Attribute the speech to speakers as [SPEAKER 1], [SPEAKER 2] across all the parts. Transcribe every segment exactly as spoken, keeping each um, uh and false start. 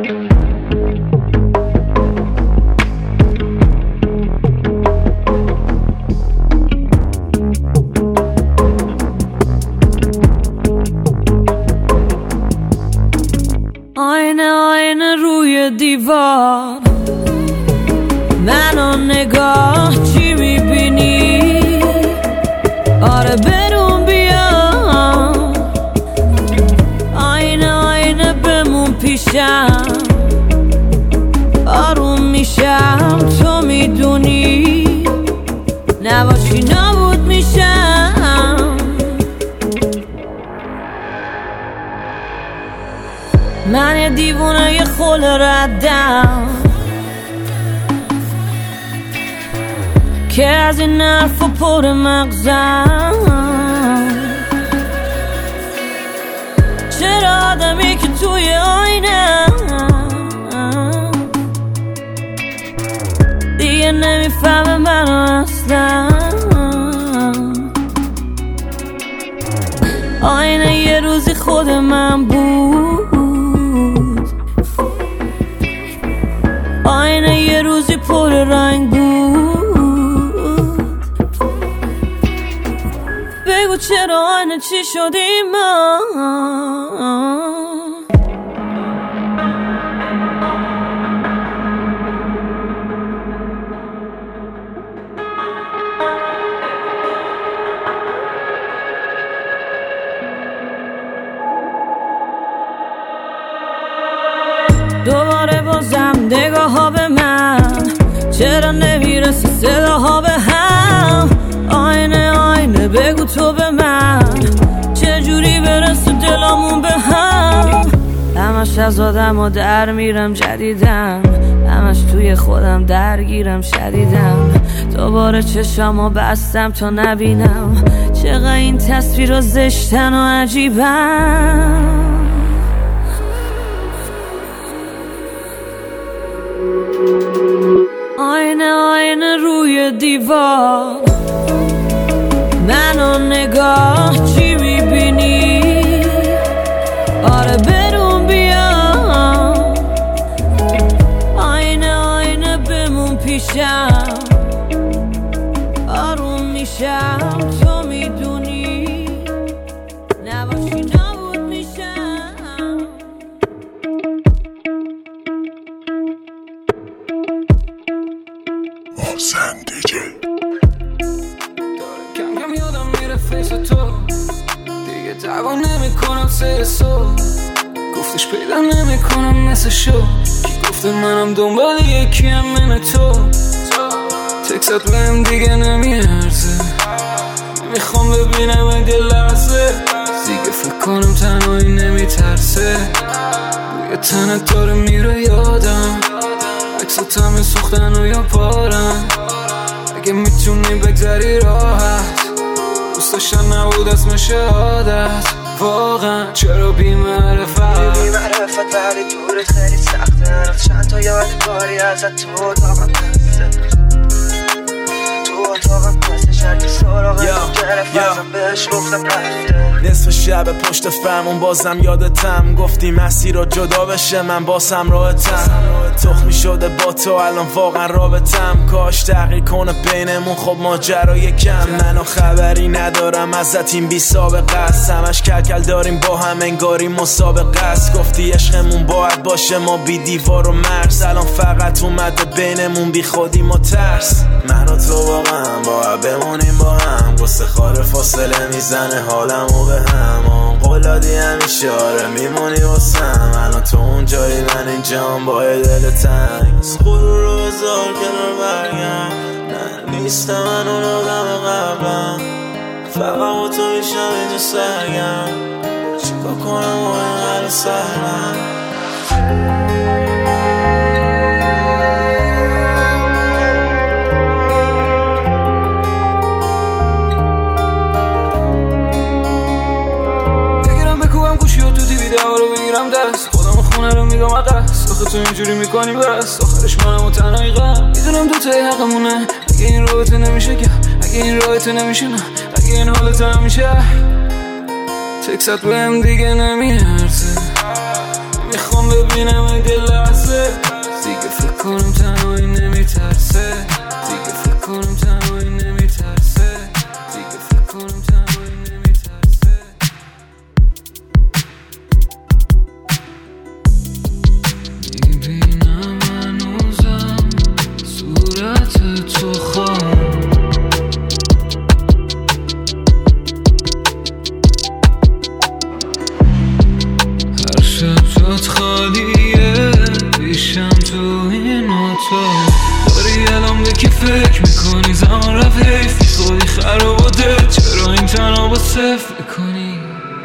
[SPEAKER 1] آینه آینه روی دیوار منو نگاه چی میبینی؟ آره برون بیا آینه آینه بمون پیشم آروم میشم تو میدونی نباشی نابود میشم من یه دیوونه یه خل ردم که از این حرف و پر مغزم چرا آدمی که توی آینه دیگه نمیفهمه منو اصلا آینه یه روزی خود من بود آینه یه روزی پر رنگ بود بگو چرا آینه چی شدیم ما دوباره بازم نگاه ها به من چرا نمیرسی صداها به هم آینه آینه بگو تو به من چجوری برسه دلامون به هم همش از آدم و در میرم جدیدم همش توی خودم درگیرم شدیدم دوباره چشمو بستم تا نبینم چقدر این تصویر زشتن و عجیبم آینه آینه روی دیوار منو نگاه چی میبینی؟ آره برون بیا آینه آینه بمون پیشم آروم میشم تو میدونی نباشی نابود میشم
[SPEAKER 2] محسن دیجی
[SPEAKER 3] کم کم یادم میره فیس تو دیگه دعوا نمی کنم سر سو گفتش پیدا نمی کنم مثل شو کی گفته منم دنبال یکیم من تو تکست بهم دیگه نمیارزه نمیخوام ببینم اگه لحظه دیگه فکر کنم تنهایی نمیترسه بوی تنت داره میره یادم عکسات همه سوختن و یا پارن اگه میتونی بگذری راحت دوست داشتن نبود اسم شهادت واقعا چرا بی معرفت
[SPEAKER 4] بی معرفت ولی دورت خیلی سخته رفت چند تا یادگاری ازت تو اتاقم دسته تو اتاقم پسه شرکی سراغم گرفت ازم بهش گفتم رفته
[SPEAKER 5] نصف شب پشت فرمون بازم یادتم گفتی مسیر رو جدا بشه من باسم راحتم تخمی شده با تو الان واقعا رابطم کاش تغییر کنه بینمون خب ماجرای کم منو خبری ندارم ازت این بی سابقه است همش کلکل داریم با هم انگاری مسابقه است گفتی عشقمون باید باشه ما بی دیوار و مرز الان فقط اومده بینمون بی خودی ما ترس من و تو واقعا باید بمونیم با هم گسته خاره فاصله میزنه حالمو به هم قولادی همیشه آره میمونی واسم الان تو اون جایی من اینجام با دل تنگ خود رو بذار کنار برگم نه نیستم من اون آدم قبلم فقط با تو میشم اینجا سرگم چیکار کنم و اینقدر سهلم
[SPEAKER 3] خودم خونه رو میگم عقص آخه تو اینجوری میکنی بس آخرش منم و تنهایی غم میدونم دوتایی حقمونه اگه این رابطه نمیشه که اگه این رابطه نمیشه نه اگه این حالت نمیشه تکست بهم دیگه نمیارزه میخوام ببینم اگه لحظه دیگه فکر کنم تنهایی نمیترسه دیگه فکر کنم تنهایی نمیترسه دیگه فکر کنم تنهایی نمیترسه میبینم هنوزم صورت تو خواهم هر شب جات خالیه پیشم تو این اتاق داری الان به کی فکر میکنی زمان رفت حیفی خودی خراب و دل چرا این تنها با صفر میکنی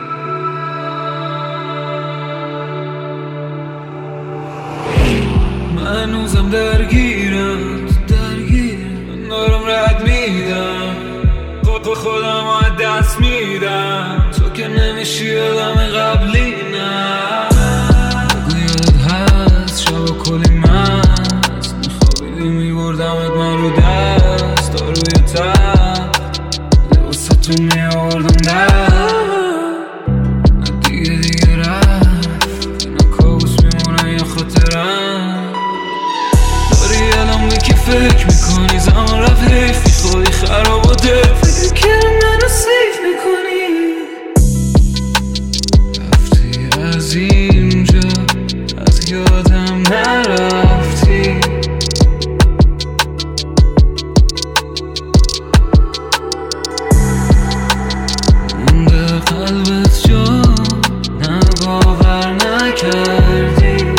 [SPEAKER 3] من هنوزم درگیرم درگیرم دارم رد میدم خود خودم از دست میدم تو که نمیشی آدم قبلی نه بگو یادت هست شب کلی مست میخوابیدی میبردمت من رو دست تا روی تب واسه تو میاوردم در نه دیگه دیگه رفت نه کابوس میمونه یا خاطرم داری الان به کی فکر میکنی زمان رفت حیفی خودی خراب و دل فکر کردم منو سیف میکنی رفتی از اینجا از یادم نرفتی مونده قلبت جا نه باور نکردی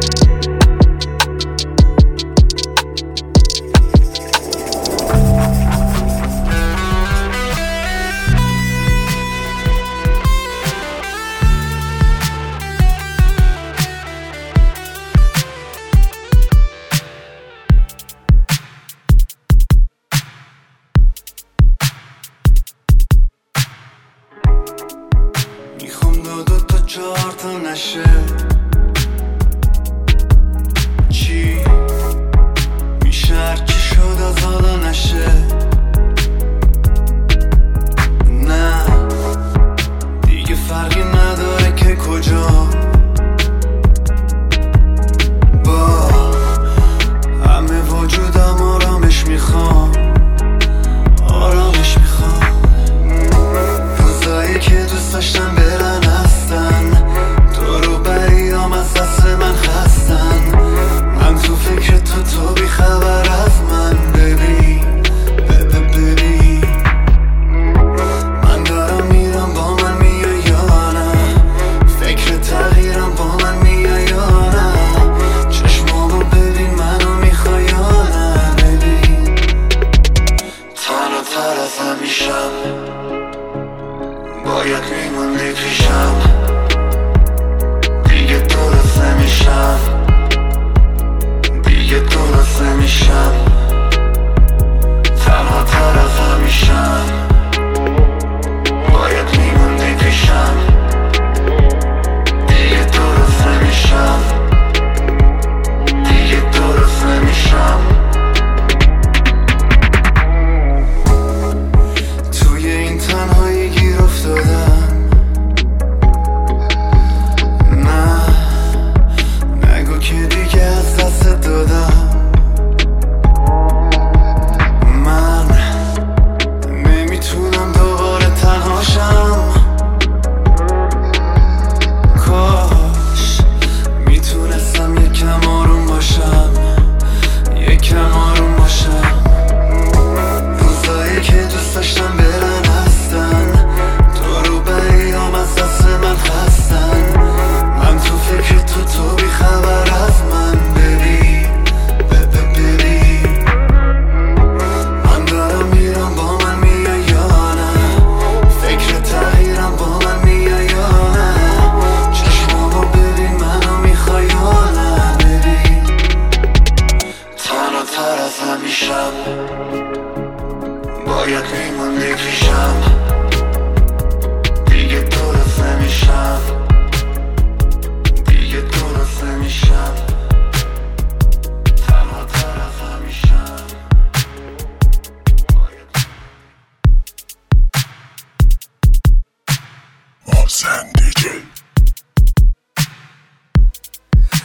[SPEAKER 2] میخوام دو دو تا چهار تا نشه چی میشه هرچی شد از حالا نشه نه دیگه فرقی نداره که کجا با همه وجودم آرامش میخوام آرامش میخوام روزایی که دوست داشتم برن هستن دورو بریام از دست من خستن من تو فکر تو تو بی خبر از من ببین ببین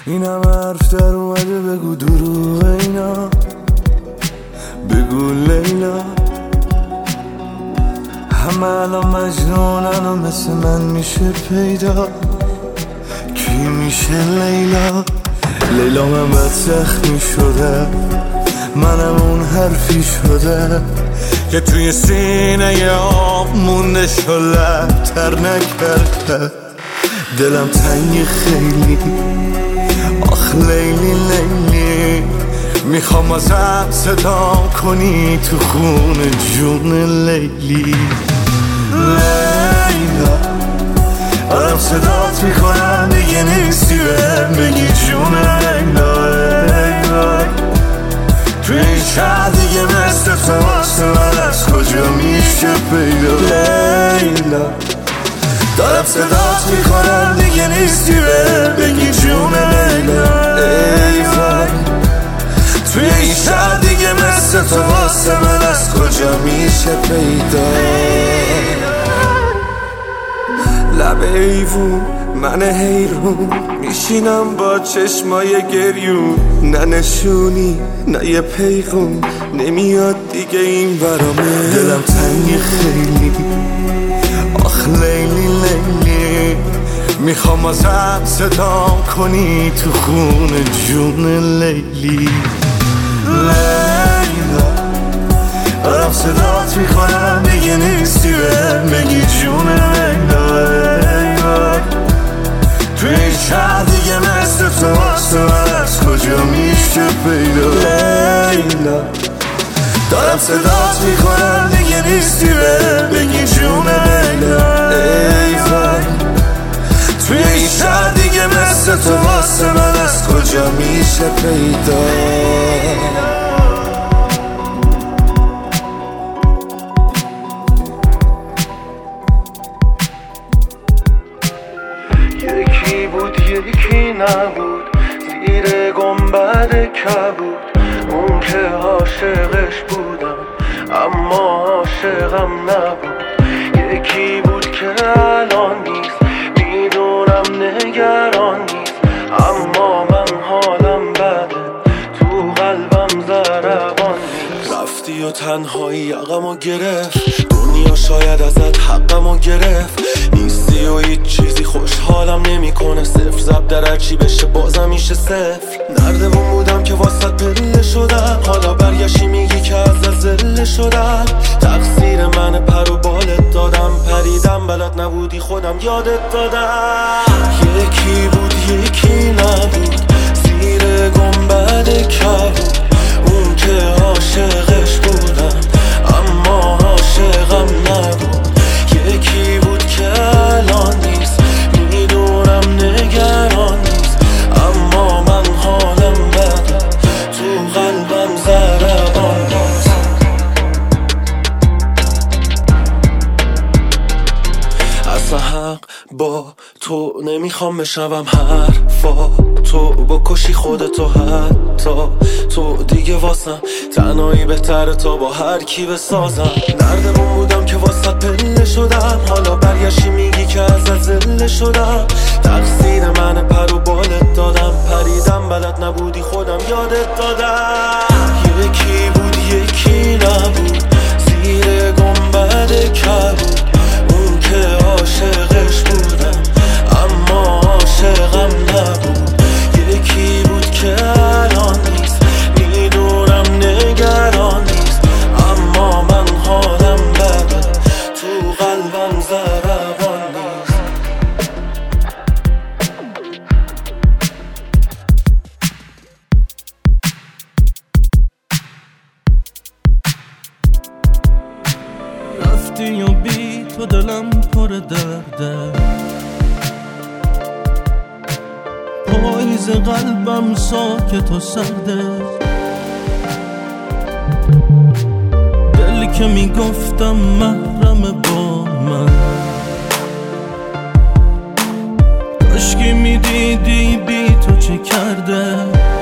[SPEAKER 2] اینم حرف در اومده بگو دروغ اینا، بگو لیلا همه الان مجنونن و مثل من میشه پیدا، کی میشه لیلا؟ لیلا من بد زخمی شده، منم اون حرفی شده که توی سینه آب مونده شلب تر نکرده. دلم تنگی خیلی آخ لیلی لیلی، میخوام ازم صدا کنی تو خون جون لیلی. لیلا آرم صدات میکنم دیگه نیستی بهم بگی جون لیلا. لیلا توی این شهر دیگه مثل تو واسه من از کجا میشه پیدا؟ لیلا دارم صدات میکنم دیگه نیستی بهم بگی جون لیلا. لیلا توی این شهر دیگه مثل تو واسه من از کجا میشه پیدا؟ لب ایوون من حیرون میشینم با چشمای گریون، نه نشونی نه یه پیغون نمیاد دیگه این برامه. دلم تنگی خیلی آخ لیلی لیلی، میخوام ازم صدا کنی تو خون جون لیلی. لیلا دارم صدات میکنم دیگه نیستی بهم بگی جون لیلا. لیلا توی این شهر دیگه مثل تو واسه من از کجا میشه پیدا؟ لیلا دارم صدات میکنم دیگه نیستی بهم بگی جون لیلا. لیلا توی این شهر دیگه مثل تو واسه من از کجا میشه پیدا؟ یکی بود یکی نبود زیر گنبد کبود، اون که عاشقش بودم اما عاشقم نبود. یکی بود که الان نیست میدونم نگران نیست، اما من حالم بده تو قلبم ضربان نیست. رفتی و تنهایی یقمو گرفت، دنیا شاید ازت حقمو گرفت. نیستی و هیچ چیزی خوشحالم نمیکنه، صفر زب در هرچی بشه بازم میشه صفر. نردمون بودم که واسط پله شدم، حالا برگشتی میگی که ازت زله شدم. تقصیر من پر و بالت دادم، پریدم بلد نبودی خودم یادت دادم. یکی بود یکی نبود زیر گنبد کبود، اون که عاشقش بودم اما عاشقم نبود. یکی بود که الان نیست میدونم نگران نیست، اما من حالم بده تو قلبم ضربان نیست. اصلا حق با تو نمیخوام بشنوم حرفا تو، بکشی خودتو حتی تو دیگه واسم تنهایی بهتره تا با هر کی بسازم. نردمون بودم که واسط پله شدم، حالا برگشتی میگی که ازت زله شدم. تقصیر من پر و بالت دادم، پریدم بلد نبودی خودم یادت دادم. یکی بود یکی نبود زیر گنبد کبود، اون که عاشقش بودم اما عاشقم نبود. یکی بود که الان نیست میدونم نگران نیست، اما من حالم بده تو قلبم ضربان نیست.
[SPEAKER 6] رفتی و بی تو دلم پر درده، پاییز قلبم ساکت و سرده. دلی که میگفتم محرم با من، کاشکی میدیدی بی تو چه کرده.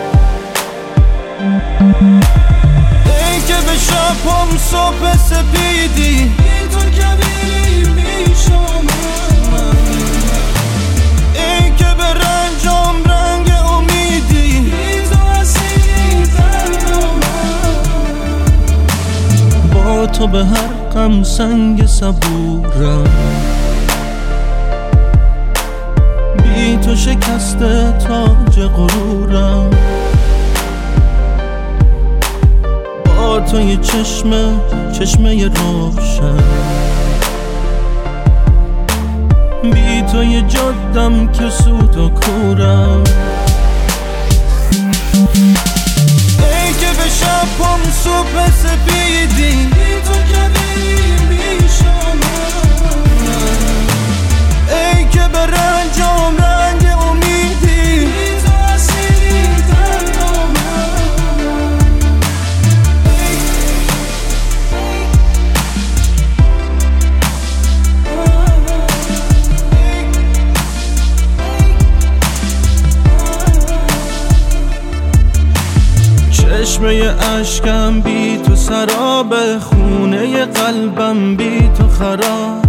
[SPEAKER 6] ای که به شبم صبح سپیدی بی تو کبیری میشم، ای که به رنجام رنگ امید تو به هر غم سنگ صبورم، بی تو شکسته تاج غرورم. با تو یه چشمه چشمه روشن، بی تو یه جادم که سود و کورم. ای که به شب هم صبح سپیدی، بی تو کبیریم بی شما. ای که به رنجام رنگ امیدی، بی تو اسیری در نامم. چشمه عشقم بی تو سراب، خونه قلبم بی تو خراب.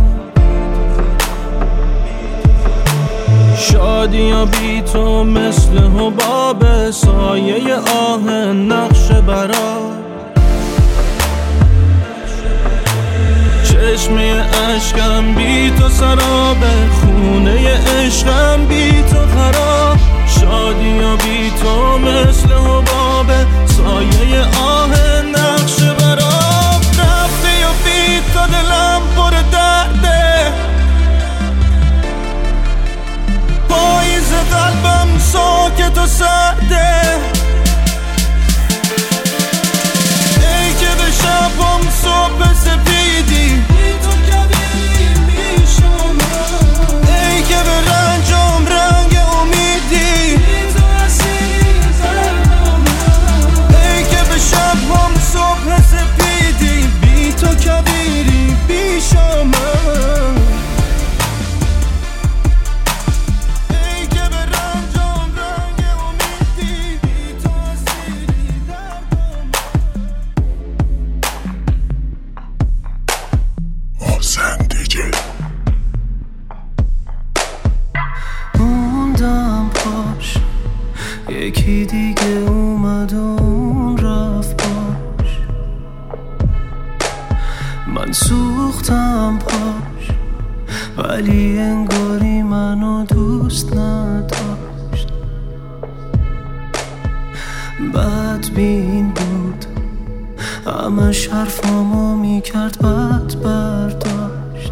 [SPEAKER 6] شادی یا بی تو مثل حباب، سایه آه نقش برا. چشمه عشقم بی تو سراب، خونه عشقم بی تو خراب. شادی یا بی تو مثل حباب، سایه آه نقش براب. رفته یا بی تو دلم پر درده، پاییز قلبم ساکت و سرده. ای که به شبم صبح سپیدی، بی تو کبیریم بی شما. ای که به رنجام رنگ امیدی، بی تو اسیری در نامم. ای که به شبم صبح سپیدی، بی تو کبیریم بی شما. یکی دیگه اومد و اون رفت باش، من سوختم پاش، ولی انگاری منو دوست نداشت. بدبین بود، همش حرفامو میکرد بد برداشت.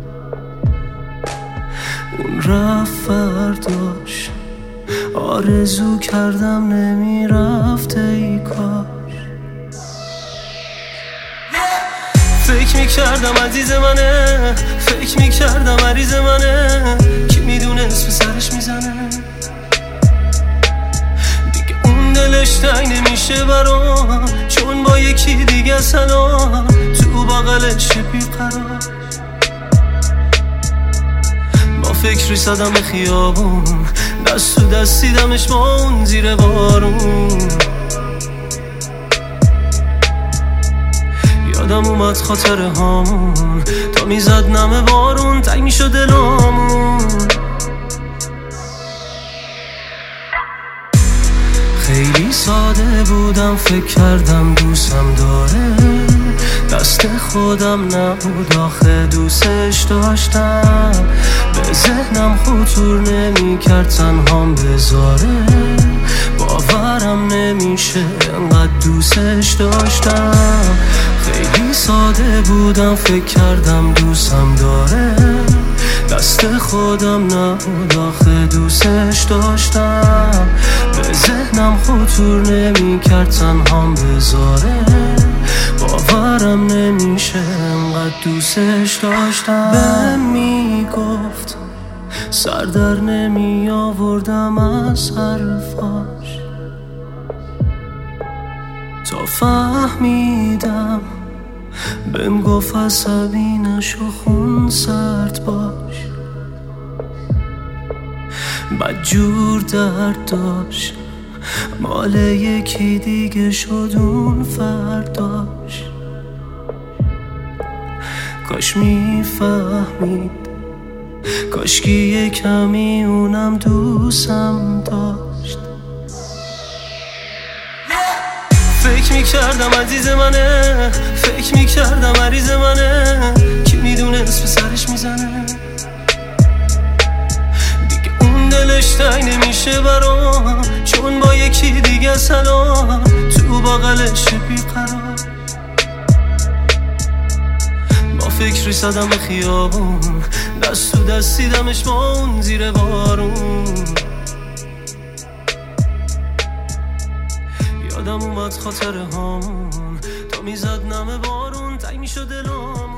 [SPEAKER 6] اون رفت فرداش، آرزو کردم نمیرفت ای کاش. فکر میکردم عزیز منه، فکر میکردم عریض منه، کی میدونه اسم سرش میزنه. دیگه اون دلش تنگ نمیشه برام، چون با یکی دیگه سلام تو بغلش بیقرار. با فکری صدم خیابون، دست تو دست دیدمش با اون زیر بارون. یادم اومد خاطره هامون، تا میزد نم بارون تنگ میشد دلامون. خیلی ساده بودم، فکر کردم دوستم داره، دست خودم نبود آخه دوستش داشتم. به ذهنم خطور نمی کرد تنهام بذاره، باورم نمیشه انقدر دوستش داشتم. خیلی ساده بودم، فکر کردم دوستم داره، دست خودم نبود آخه دوستش داشتم. به ذهنم خطور نمی کرد تنهام بذاره، باورم نمیشه انقدر دوستش داشتم. بهم میگفت سر در نمی آوردم از حرفاش، تا فهمیدم بهم گفت عصبی نشو خون سرد باش. بدجور درد داشت، مال یکی دیگه شد اون فرداش. کاش میفهمید، کاش که یه کمی اونم دوستم داشت. فکر میکردم عزیز منه، فکر فکر میکردم عریض منه، کی میدونست به سرش میزنه. دیگه اون دلش تنگ نمیشه برام، چون با یکی دیگه سلام تو بغلش بیقرار. با فکری زدم به خیابون، دست تو دستی دمش مون زیر بارون. یادم اومد خاطره هامون، تا میزد نم بارون تنگ میشد دلم.